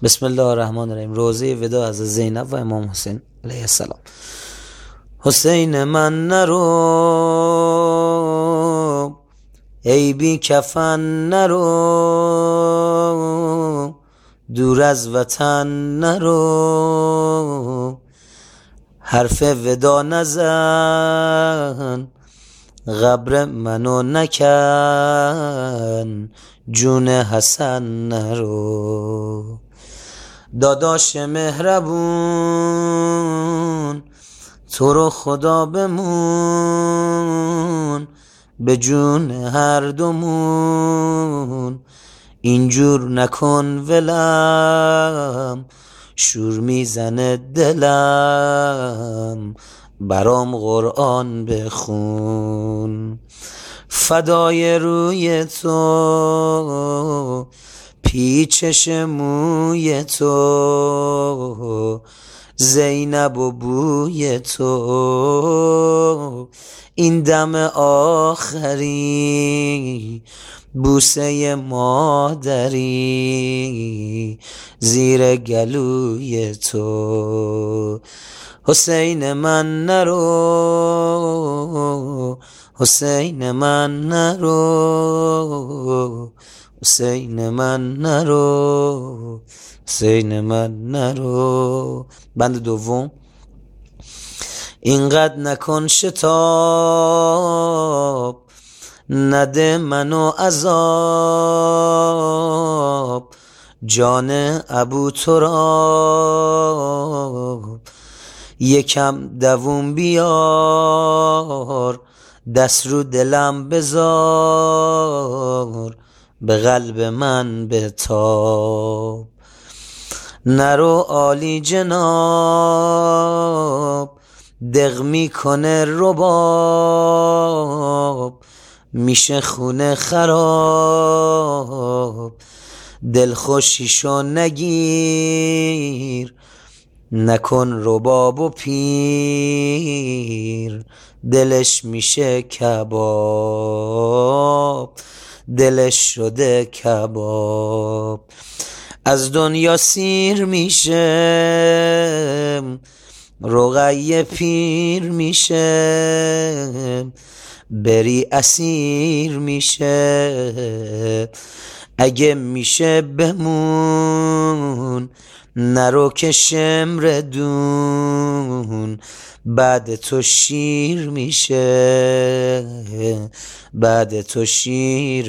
بسم الله الرحمن الرحیم. روزه ودا از زینب و امام حسین علیه السلام. حسین من نرو ای بی کفن، نرو دور از وطن، نرو حرف ودا نزن، قبر منو نکن، جون حسن نرو. داداش مهربون تو رو خدا بمون، به جون هر دومون اینجور نکن ولم، شور میزنه دلم، برام قرآن بخون. فدای روی تو پیچش موی تو، زینب و بوی تو، این دم آخری بوسه مادری زیر گلوی تو. حسین من نرو، حسین من نرو، حسین من نرو، حسین من نرو. بند دوم. اینقدر نکن شتاب، نده منو عذاب، جان ابو تراب. یکم دووم بیار، دست رو دلم بذار، به قلب من بتاب. نرو عالی جناب، دق میکنه رباب، میشه خونه خراب. دلخوشیشو نگیر، نکن رباب و پیر، دلش میشه کباب، دلش شده کباب. از دنیا سیر میشه، رقیه پیر میشه، بری اسیر میشه. اگه میشه بمون، نرو که شمر دون، بعد تو شیر میشه، بعد تو شیر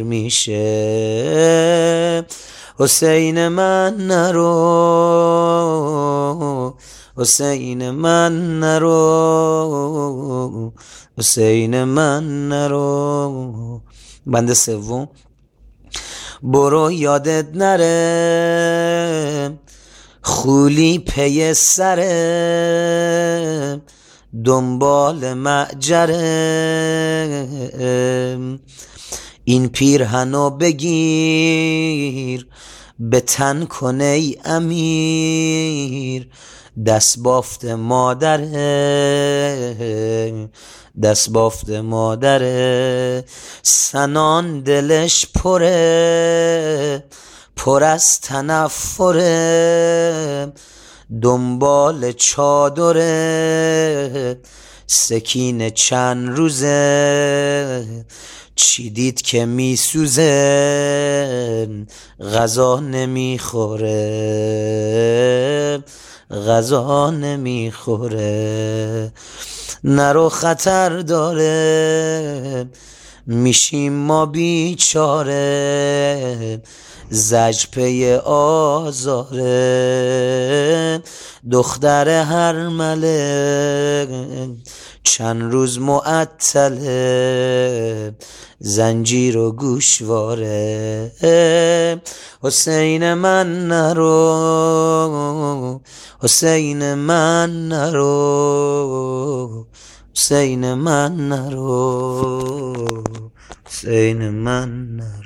میشه. حسین من نرو، حسین من نرو، حسین من نرو. بند سوم. برو یادت نره، خولی پی سره، دنبال معجره. این پیرهنو بگیر، به تن کن ای امیر، دست بافت مادره، دست بافت مادره. سنان دلش پره، پر از تنفره، دنبال چادره. سکینه چند روزه، چی دید که میسوزه، غذا نمیخوره، غذا نمیخوره. نرو خطر داره، میشیم ما بیچاره، زج پی آزاره. دختر هر مله چند روز معطله، زنجیر و گوشواره. حسین من نرو، حسین من نرو، حسین من نرو، حسین من نرو.